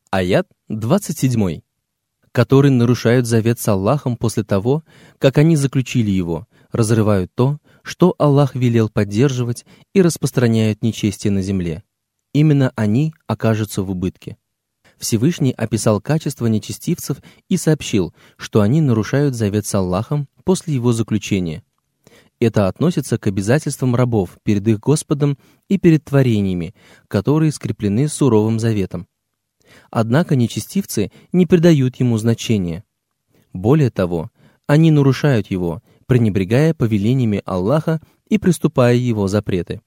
Аят 27. Которые нарушают завет с Аллахом после того, как они заключили его, разрывают то, что Аллах велел поддерживать, и распространяют нечестие на земле. Именно они окажутся в убытке. Всевышний описал качества нечестивцев и сообщил, что они нарушают завет с Аллахом после его заключения. Это относится к обязательствам рабов перед их Господом и перед творениями, которые скреплены суровым заветом. Однако нечестивцы не придают ему значения. Более того, они нарушают его, пренебрегая повелениями Аллаха и приступая его запреты.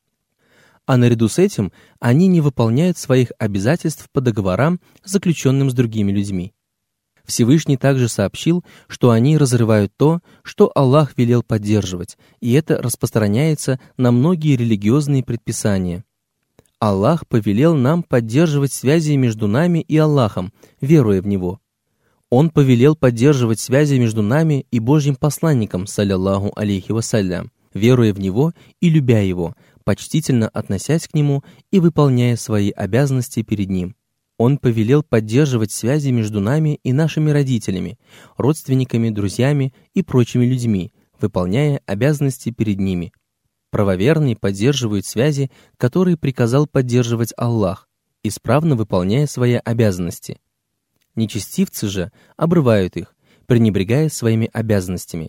А наряду с этим они не выполняют своих обязательств по договорам, заключенным с другими людьми. Всевышний также сообщил, что они разрывают то, что Аллах велел поддерживать, и это распространяется на многие религиозные предписания. Аллах повелел нам поддерживать связи между нами и Аллахом, веруя в Него. Он повелел поддерживать связи между нами и Божьим посланником, салляллаху алейхи вассалям, веруя в Него и любя Его, почтительно относясь к Нему и выполняя свои обязанности перед Ним. Он повелел поддерживать связи между нами и нашими родителями, родственниками, друзьями и прочими людьми, выполняя обязанности перед ними. Правоверные поддерживают связи, которые приказал поддерживать Аллах, исправно выполняя свои обязанности. Нечестивцы же обрывают их, пренебрегая своими обязанностями.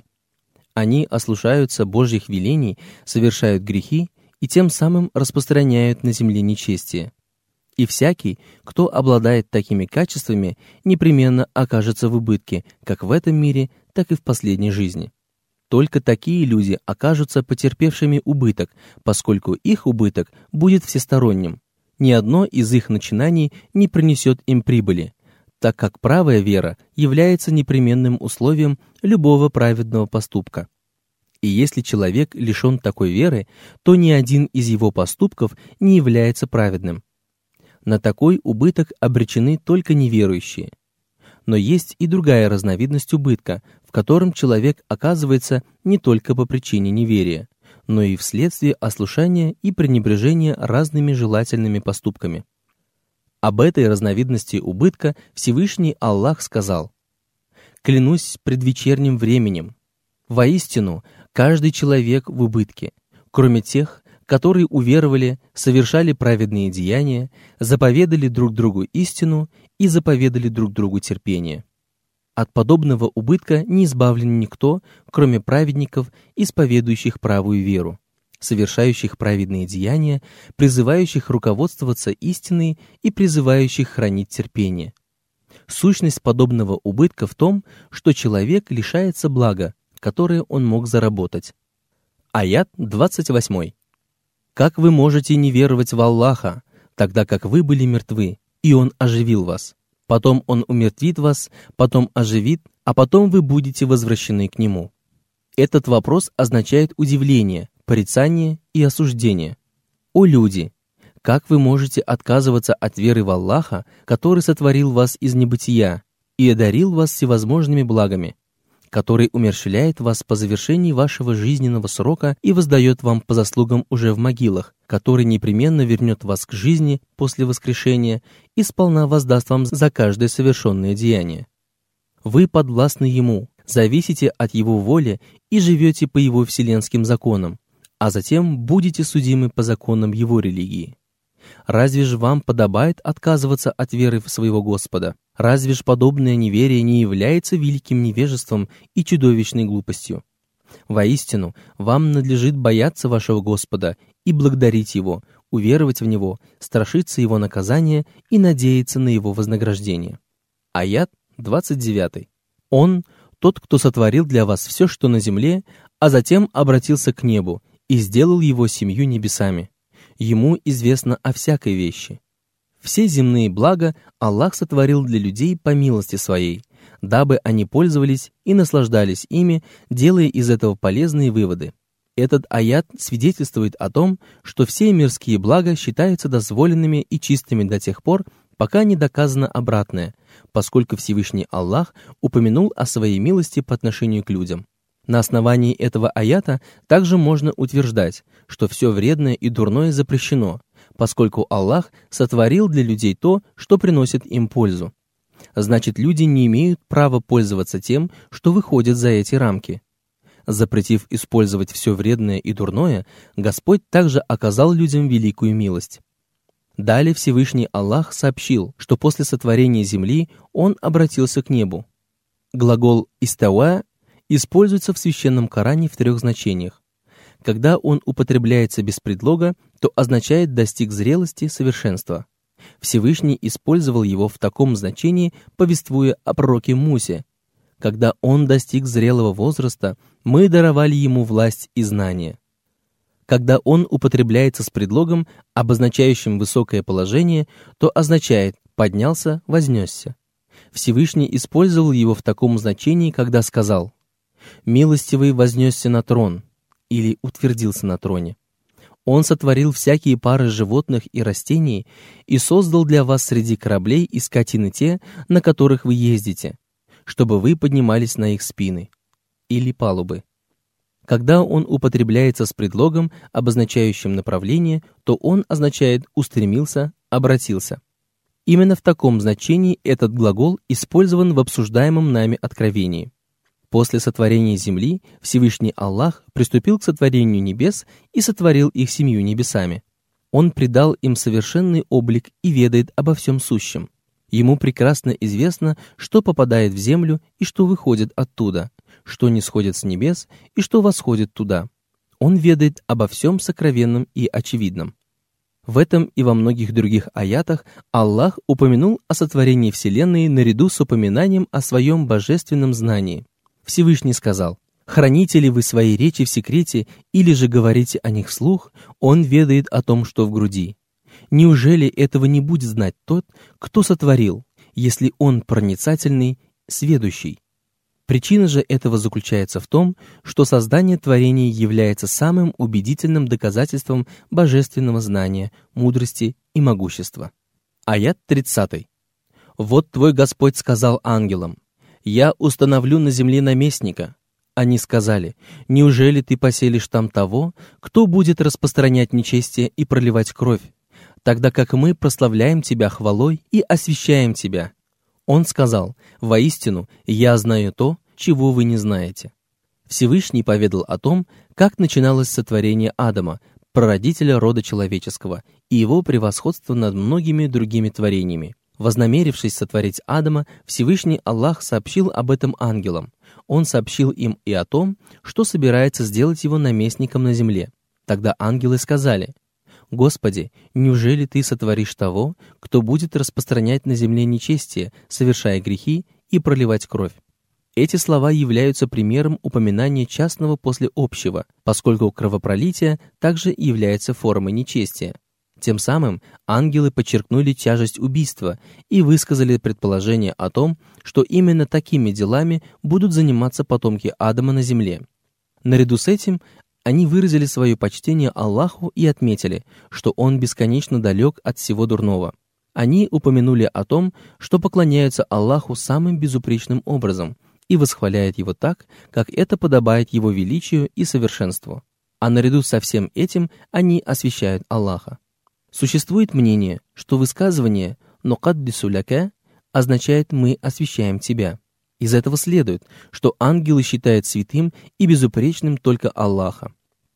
Они ослушаются Божьих велений, совершают грехи и тем самым распространяют на земле нечестие. И всякий, кто обладает такими качествами, непременно окажется в убытке, как в этом мире, так и в последней жизни. Только такие люди окажутся потерпевшими убыток, поскольку их убыток будет всесторонним. Ни одно из их начинаний не принесет им прибыли, так как правая вера является непременным условием любого праведного поступка. И если человек лишен такой веры, то ни один из его поступков не является праведным. На такой убыток обречены только неверующие. Но есть и другая разновидность убытка, в котором человек оказывается не только по причине неверия, но и вследствие ослушания и пренебрежения разными желательными поступками. Об этой разновидности убытка Всевышний Аллах сказал: «Клянусь предвечерним временем. Воистину, каждый человек в убытке, кроме тех, которые уверовали, совершали праведные деяния, заповедали друг другу истину и заповедали друг другу терпение. От подобного убытка не избавлен никто, кроме праведников, исповедующих правую веру, совершающих праведные деяния, призывающих руководствоваться истиной и призывающих хранить терпение. Сущность подобного убытка в том, что человек лишается блага, которое он мог заработать». Аят 28. «Как вы можете не веровать в Аллаха, тогда как вы были мертвы, и Он оживил вас? Потом Он умертвит вас, потом оживит, а потом вы будете возвращены к Нему». Этот вопрос означает удивление, порицание и осуждение. «О люди! Как вы можете отказываться от веры в Аллаха, который сотворил вас из небытия и одарил вас всевозможными благами, который умерщвляет вас по завершении вашего жизненного срока и воздает вам по заслугам уже в могилах, который непременно вернет вас к жизни после воскрешения и сполна воздаст вам за каждое совершенное деяние? Вы подвластны Ему, зависите от Его воли и живете по Его вселенским законам, а затем будете судимы по законам Его религии. Разве же вам подобает отказываться от веры в своего Господа? Разве ж подобное неверие не является великим невежеством и чудовищной глупостью? Воистину, вам надлежит бояться вашего Господа и благодарить Его, уверовать в Него, страшиться Его наказания и надеяться на Его вознаграждение». Аят 29. «Он — тот, кто сотворил для вас все, что на земле, а затем обратился к небу и сделал его 7 небесами. Ему известно о всякой вещи. Все земные блага Аллах сотворил для людей по милости Своей, дабы они пользовались и наслаждались ими, делая из этого полезные выводы. Этот аят свидетельствует о том, что все мирские блага считаются дозволенными и чистыми до тех пор, пока не доказано обратное, поскольку Всевышний Аллах упомянул о своей милости по отношению к людям. На основании этого аята также можно утверждать, что все вредное и дурное запрещено, поскольку Аллах сотворил для людей то, что приносит им пользу. Значит, люди не имеют права пользоваться тем, что выходит за эти рамки. Запретив использовать все вредное и дурное, Господь также оказал людям великую милость. Далее Всевышний Аллах сообщил, что после сотворения земли Он обратился к небу. Глагол «истауа» используется в Священном Коране в 3 значениях. Когда он употребляется без предлога, то означает «достиг зрелости, совершенства». Всевышний использовал его в таком значении, повествуя о пророке Мусе. Когда он достиг зрелого возраста, мы даровали ему власть и знания. Когда он употребляется с предлогом, обозначающим высокое положение, то означает «поднялся, вознесся». Всевышний использовал его в таком значении, когда сказал «Милостивый вознесся на трон» или утвердился на троне. Он сотворил всякие пары животных и растений и создал для вас среди кораблей и скотины те, на которых вы ездите, чтобы вы поднимались на их спины или палубы. Когда он употребляется с предлогом, обозначающим направление, то он означает «устремился, обратился». Именно в таком значении этот глагол использован в обсуждаемом нами откровении. После сотворения земли Всевышний Аллах приступил к сотворению небес и сотворил их 7 небесами. Он придал им совершенный облик и ведает обо всем сущем. Ему прекрасно известно, что попадает в землю и что выходит оттуда, что нисходит с небес и что восходит туда. Он ведает обо всем сокровенном и очевидном. В этом и во многих других аятах Аллах упомянул о сотворении Вселенной наряду с упоминанием о своем божественном знании. Всевышний сказал: «Храните ли вы свои речи в секрете или же говорите о них вслух? Он ведает о том, что в груди. Неужели этого не будет знать тот, кто сотворил, если он проницательный, сведущий?» Причина же этого заключается в том, что создание творений является самым убедительным доказательством божественного знания, мудрости и могущества. Аят 30. «Вот твой Господь сказал ангелам: «Я установлю на земле наместника». Они сказали: «Неужели ты поселишь там того, кто будет распространять нечестие и проливать кровь, тогда как мы прославляем тебя хвалой и освящаем тебя?» Он сказал: «Воистину, я знаю то, чего вы не знаете». Всевышний поведал о том, как начиналось сотворение Адама, прародителя рода человеческого, и его превосходство над многими другими творениями. Вознамерившись сотворить Адама, Всевышний Аллах сообщил об этом ангелам. Он сообщил им и о том, что собирается сделать его наместником на земле. Тогда ангелы сказали: «Господи, неужели Ты сотворишь того, кто будет распространять на земле нечестие, совершая грехи и проливать кровь?» Эти слова являются примером упоминания частного после общего, поскольку кровопролитие также является формой нечестия. Тем самым ангелы подчеркнули тяжесть убийства и высказали предположение о том, что именно такими делами будут заниматься потомки Адама на земле. Наряду с этим они выразили свое почтение Аллаху и отметили, что Он бесконечно далек от всего дурного. Они упомянули о том, что поклоняются Аллаху самым безупречным образом и восхваляют Его так, как это подобает Его величию и совершенству. А наряду со всем этим они освящают Аллаха. Существует мнение, что высказывание «нукаддису ляка» означает «мы освящаем тебя». Из этого следует, что ангелы считают святым и безупречным только Аллаха.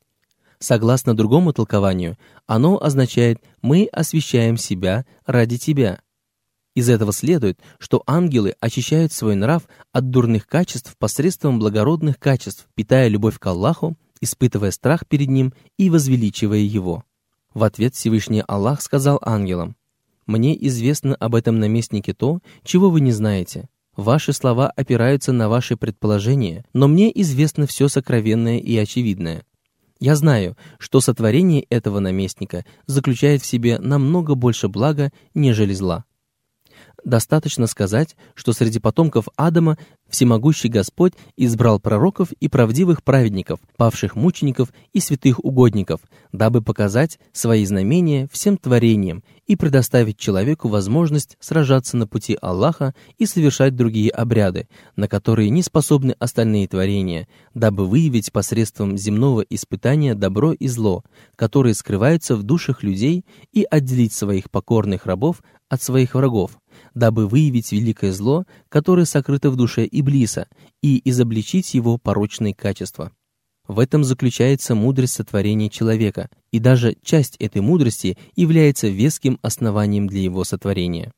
Согласно другому толкованию, оно означает «мы освящаем себя ради тебя». Из этого следует, что ангелы очищают свой нрав от дурных качеств посредством благородных качеств, питая любовь к Аллаху, испытывая страх перед Ним и возвеличивая Его. В ответ Всевышний Аллах сказал ангелам: «Мне известно об этом наместнике то, чего вы не знаете. Ваши слова опираются на ваши предположения, но мне известно все сокровенное и очевидное. Я знаю, что сотворение этого наместника заключает в себе намного больше блага, нежели зла». Достаточно сказать, что среди потомков Адама всемогущий Господь избрал пророков и правдивых праведников, павших мучеников и святых угодников, дабы показать свои знамения всем творениям и предоставить человеку возможность сражаться на пути Аллаха и совершать другие обряды, на которые не способны остальные творения, дабы выявить посредством земного испытания добро и зло, которые скрываются в душах людей, и отделить своих покорных рабов от своих врагов, дабы выявить великое зло, которое сокрыто в душе Иблиса, и изобличить его порочные качества. В этом заключается мудрость сотворения человека, и даже часть этой мудрости является веским основанием для его сотворения.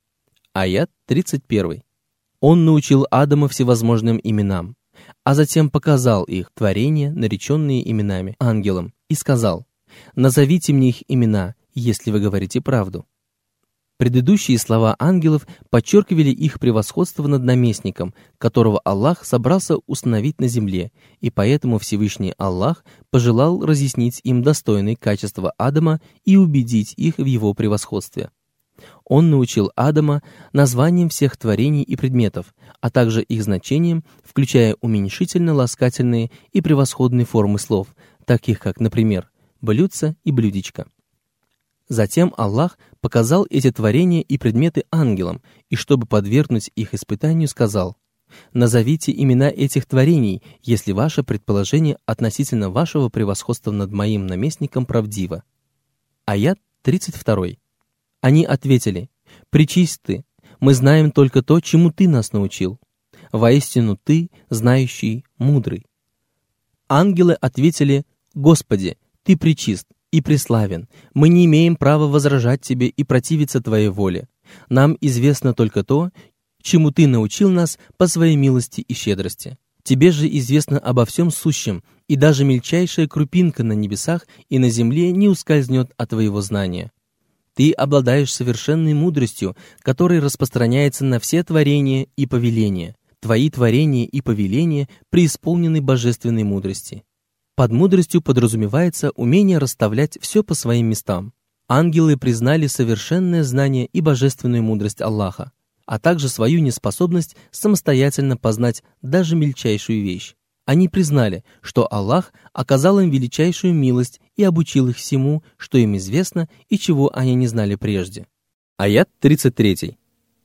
Аят 31. Он научил Адама всевозможным именам, а затем показал их творения, нареченные именами ангелам, и сказал: «Назовите мне их имена, если вы говорите правду». Предыдущие слова ангелов подчеркивали их превосходство над наместником, которого Аллах собрался установить на земле, и поэтому Всевышний Аллах пожелал разъяснить им достойные качества Адама и убедить их в его превосходстве. Он научил Адама названиям всех творений и предметов, а также их значениям, включая уменьшительно-ласкательные и превосходные формы слов, таких как, например, «блюдце» и «блюдечко». Затем Аллах показал эти творения и предметы ангелам, и чтобы подвергнуть их испытанию, сказал: «Назовите имена этих творений, если ваше предположение относительно вашего превосходства над моим наместником правдиво». Аят 32. Они ответили: «Пречист ты, мы знаем только то, чему ты нас научил. Воистину ты, знающий, мудрый». Ангелы ответили: «Господи, ты пречист и преславен, мы не имеем права возражать тебе и противиться твоей воле. Нам известно только то, чему ты научил нас по своей милости и щедрости. Тебе же известно обо всем сущем, и даже мельчайшая крупинка на небесах и на земле не ускользнет от твоего знания. Ты обладаешь совершенной мудростью, которая распространяется на все творения и повеления. Твои творения и повеления преисполнены божественной мудрости». Под мудростью подразумевается умение расставлять все по своим местам. Ангелы признали совершенное знание и божественную мудрость Аллаха, а также свою неспособность самостоятельно познать даже мельчайшую вещь. Они признали, что Аллах оказал им величайшую милость и обучил их всему, что им известно и чего они не знали прежде. Аят 33.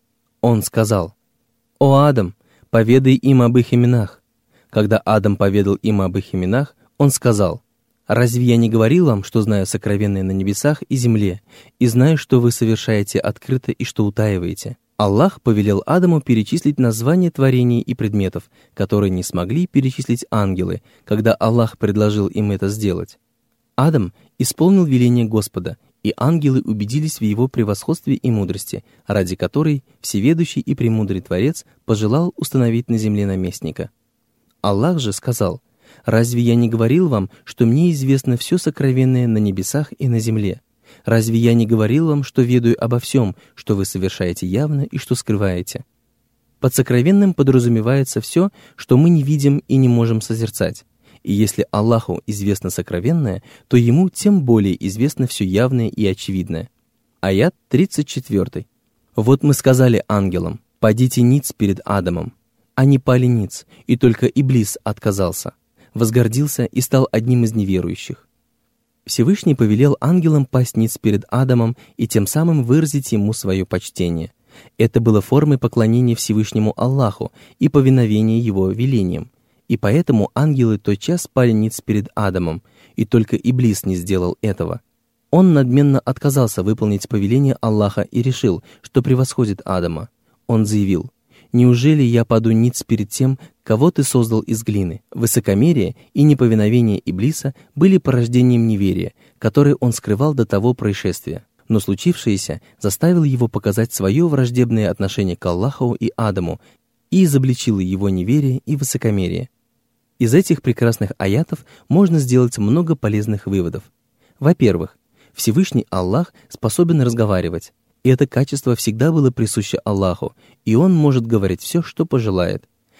Он сказал: «О Адам, поведай им об их именах». Когда Адам поведал им об их именах, он сказал: «Разве я не говорил вам, что знаю сокровенное на небесах и земле, и знаю, что вы совершаете открыто и что утаиваете?» Аллах повелел Адаму перечислить названия творений и предметов, которые не смогли перечислить ангелы, когда Аллах предложил им это сделать. Адам исполнил веление Господа, и ангелы убедились в его превосходстве и мудрости, ради которой всеведущий и премудрый Творец пожелал установить на земле наместника. Аллах же сказал: «Разве я не говорил вам, что мне известно все сокровенное на небесах и на земле? Разве я не говорил вам, что ведаю обо всем, что вы совершаете явно и что скрываете?» Под сокровенным подразумевается все, что мы не видим и не можем созерцать. И если Аллаху известно сокровенное, то Ему тем более известно все явное и очевидное. Аят 34. «Вот мы сказали ангелам: падите ниц перед Адамом. Они пали ниц, и только Иблис отказался, возгордился и стал одним из неверующих. Всевышний повелел ангелам пасть ниц перед Адамом и тем самым выразить ему свое почтение. Это было формой поклонения Всевышнему Аллаху и повиновения его велениям. И поэтому ангелы тотчас пали ниц перед Адамом, и только Иблис не сделал этого. Он надменно отказался выполнить повеление Аллаха и решил, что превосходит Адама. Он заявил: «Неужели я паду ниц перед тем, кого ты создал из глины?» Высокомерие и неповиновение Иблиса были порождением неверия, которое он скрывал до того происшествия. Но случившееся заставило его показать свое враждебное отношение к Аллаху и Адаму и изобличило его неверие и высокомерие. Из этих прекрасных аятов можно сделать много полезных выводов. Во-первых, Всевышний Аллах способен разговаривать. И это качество всегда было присуще Аллаху, и Он может говорить все, что пожелает.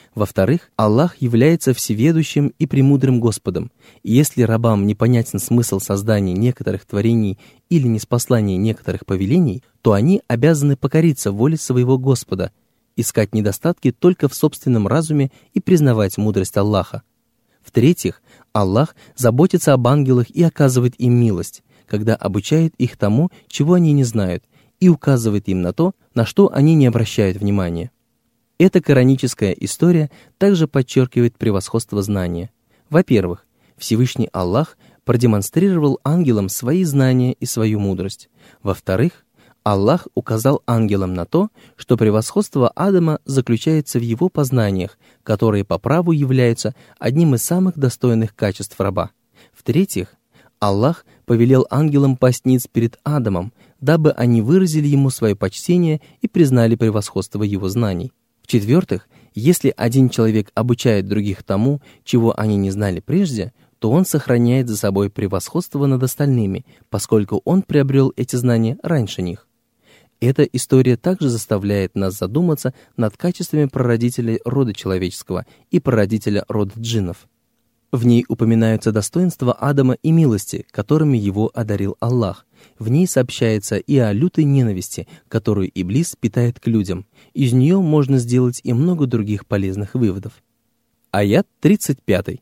Во-вторых, Аллах является всеведущим и премудрым Господом, и если рабам непонятен смысл создания некоторых творений или ниспослания некоторых повелений, то они обязаны покориться воле своего Господа, искать недостатки только в собственном разуме и признавать мудрость Аллаха. В-третьих, Аллах заботится об ангелах и оказывает им милость, когда обучает их тому, чего они не знают, и указывает им на то, на что они не обращают внимания. Эта кораническая история также подчеркивает превосходство знания. Во-первых, Всевышний Аллах продемонстрировал ангелам свои знания и свою мудрость. Во-вторых, Аллах указал ангелам на то, что превосходство Адама заключается в его познаниях, которые по праву являются одним из самых достойных качеств раба. В-третьих, Аллах повелел ангелам пасть ниц перед Адамом, дабы они выразили ему свое почтение и признали превосходство его знаний. В-четвертых, если один человек обучает других тому, чего они не знали прежде, то он сохраняет за собой превосходство над остальными, поскольку он приобрел эти знания раньше них. Эта история также заставляет нас задуматься над качествами прародителей рода человеческого и прародителя рода джиннов. В ней упоминаются достоинства Адама и милости, которыми его одарил Аллах. В ней сообщается и о лютой ненависти, которую Иблис питает к людям. Из нее можно сделать и много других полезных выводов. Аят 35.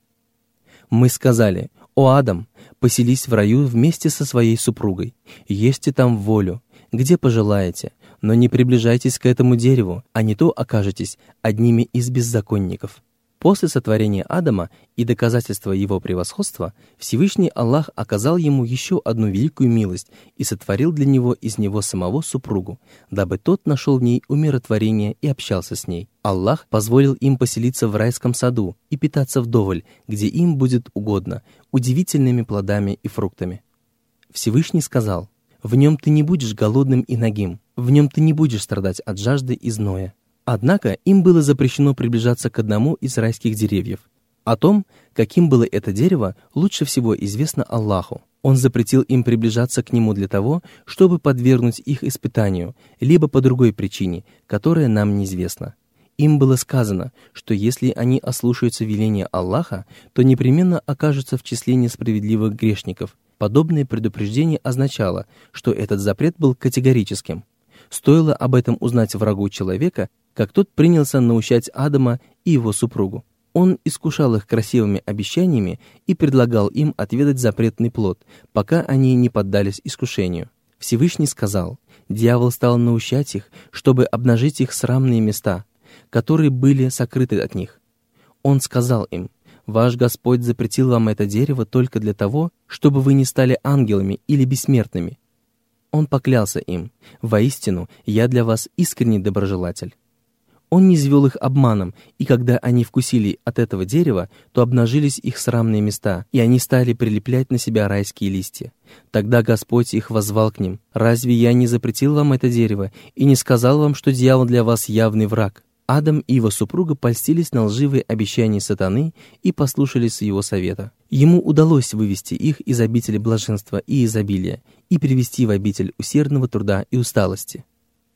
«Мы сказали: «О Адам, поселись в раю вместе со своей супругой, ешьте там в волю, где пожелаете, но не приближайтесь к этому дереву, а не то окажетесь одними из беззаконников». После сотворения Адама и доказательства его превосходства, Всевышний Аллах оказал ему еще одну великую милость и сотворил для него из него самого супругу, дабы тот нашел в ней умиротворение и общался с ней. Аллах позволил им поселиться в райском саду и питаться вдоволь, где им будет угодно, удивительными плодами и фруктами. Всевышний сказал: «В нем ты не будешь голодным и нагим, в нем ты не будешь страдать от жажды и зноя». Однако им было запрещено приближаться к одному из райских деревьев. О том, каким было это дерево, лучше всего известно Аллаху. Он запретил им приближаться к нему для того, чтобы подвергнуть их испытанию, либо по другой причине, которая нам неизвестна. Им было сказано, что если они ослушаются веления Аллаха, то непременно окажутся в числе несправедливых грешников. Подобное предупреждение означало, что этот запрет был категорическим. Стоило об этом узнать врагу человека, как тот принялся наущать Адама и его супругу. Он искушал их красивыми обещаниями и предлагал им отведать запретный плод, пока они не поддались искушению. Всевышний сказал: «Дьявол стал наущать их, чтобы обнажить их срамные места, которые были сокрыты от них. Он сказал им: «Ваш Господь запретил вам это дерево только для того, чтобы вы не стали ангелами или бессмертными». Он поклялся им: «Воистину, я для вас искренний доброжелатель». Он низвел их обманом, и когда они вкусили от этого дерева, то обнажились их срамные места, и они стали прилеплять на себя райские листья. Тогда Господь их воззвал к ним: «Разве я не запретил вам это дерево и не сказал вам, что дьявол для вас явный враг?» Адам и его супруга польстились на лживые обещания сатаны и послушались его совета. Ему удалось вывести их из обители блаженства и изобилия и привести в обитель усердного труда и усталости.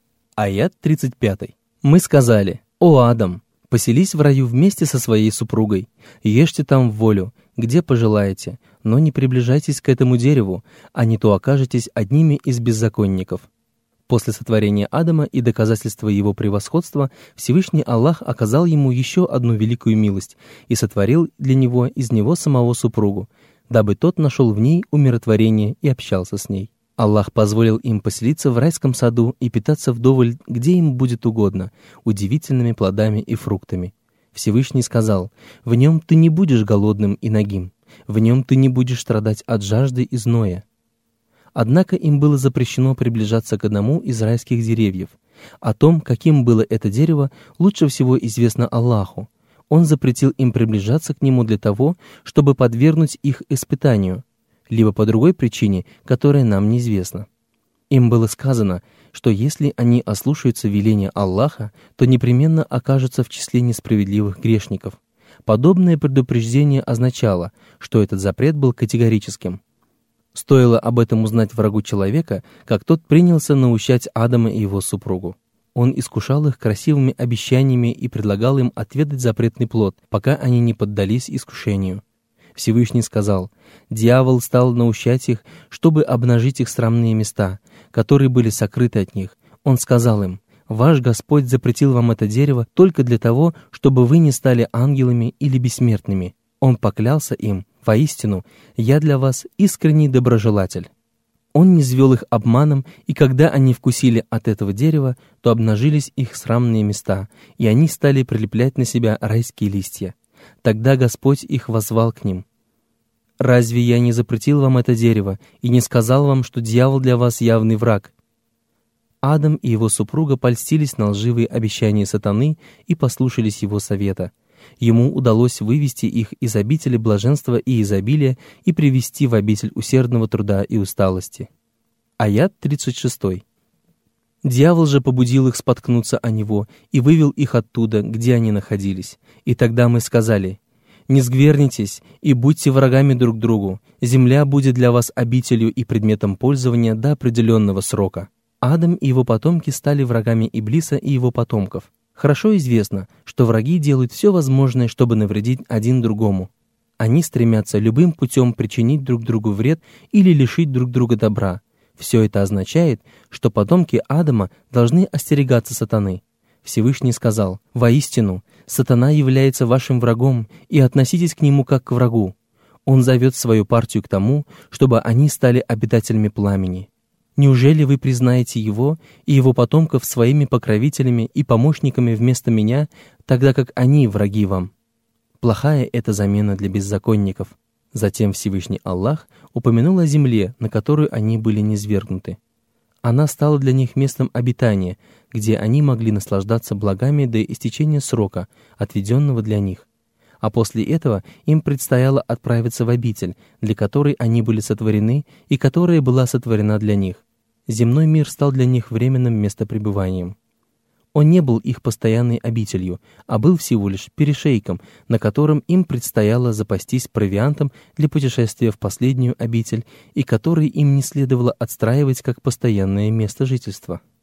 Аят 35. «Мы сказали: «О Адам, поселись в раю вместе со своей супругой, ешьте там в волю, где пожелаете, но не приближайтесь к этому дереву, а не то окажетесь одними из беззаконников». После сотворения Адама и доказательства его превосходства Всевышний Аллах оказал ему еще одну великую милость и сотворил для него из него самого супругу, дабы тот нашел в ней умиротворение и общался с ней. Аллах позволил им поселиться в райском саду и питаться вдоволь, где им будет угодно, удивительными плодами и фруктами. Всевышний сказал: «В нем ты не будешь голодным и нагим, в нем ты не будешь страдать от жажды и зноя». Однако им было запрещено приближаться к одному из райских деревьев. О том, каким было это дерево, лучше всего известно Аллаху. Он запретил им приближаться к нему для того, чтобы подвергнуть их испытанию, либо по другой причине, которая нам неизвестна. Им было сказано, что если они ослушаются веления Аллаха, то непременно окажутся в числе несправедливых грешников. Подобное предупреждение означало, что этот запрет был категорическим. Стоило об этом узнать врагу человека, как тот принялся наущать Адама и его супругу. Он искушал их красивыми обещаниями и предлагал им отведать запретный плод, пока они не поддались искушению. Всевышний сказал: «Дьявол стал наущать их, чтобы обнажить их срамные места, которые были сокрыты от них. Он сказал им: ваш Господь запретил вам это дерево только для того, чтобы вы не стали ангелами или бессмертными. Он поклялся им: воистину, я для вас искренний доброжелатель». Он низвел их обманом, и когда они вкусили от этого дерева, то обнажились их срамные места, и они стали прилеплять на себя райские листья. Тогда Господь их воззвал к ним: «Разве я не запретил вам это дерево и не сказал вам, что дьявол для вас явный враг?» Адам и его супруга польстились на лживые обещания сатаны и послушались его совета. Ему удалось вывести их из обители блаженства и изобилия и привести в обитель усердного труда и усталости. Аят 36. Дьявол же побудил их споткнуться о него и вывел их оттуда, где они находились. И тогда мы сказали: «Не сквернитесь и будьте врагами друг другу. Земля будет для вас обителью и предметом пользования до определенного срока». Адам и его потомки стали врагами Иблиса и его потомков. Хорошо известно, что враги делают все возможное, чтобы навредить один другому. Они стремятся любым путем причинить друг другу вред или лишить друг друга добра. Все это означает, что потомки Адама должны остерегаться сатаны. Всевышний сказал: «Воистину, сатана является вашим врагом, и относитесь к нему как к врагу. Он зовет свою партию к тому, чтобы они стали обитателями пламени. Неужели вы признаете его и его потомков своими покровителями и помощниками вместо меня, тогда как они враги вам?» Плохая это замена для беззаконников. Затем Всевышний Аллах упомянул о земле, на которую они были низвергнуты. Она стала для них местом обитания, где они могли наслаждаться благами до истечения срока, отведенного для них. А после этого им предстояло отправиться в обитель, для которой они были сотворены и которая была сотворена для них. Земной мир стал для них временным местопребыванием. Он не был их постоянной обителью, а был всего лишь перешейком, на котором им предстояло запастись провиантом для путешествия в последнюю обитель, и который им не следовало отстраивать как постоянное место жительства.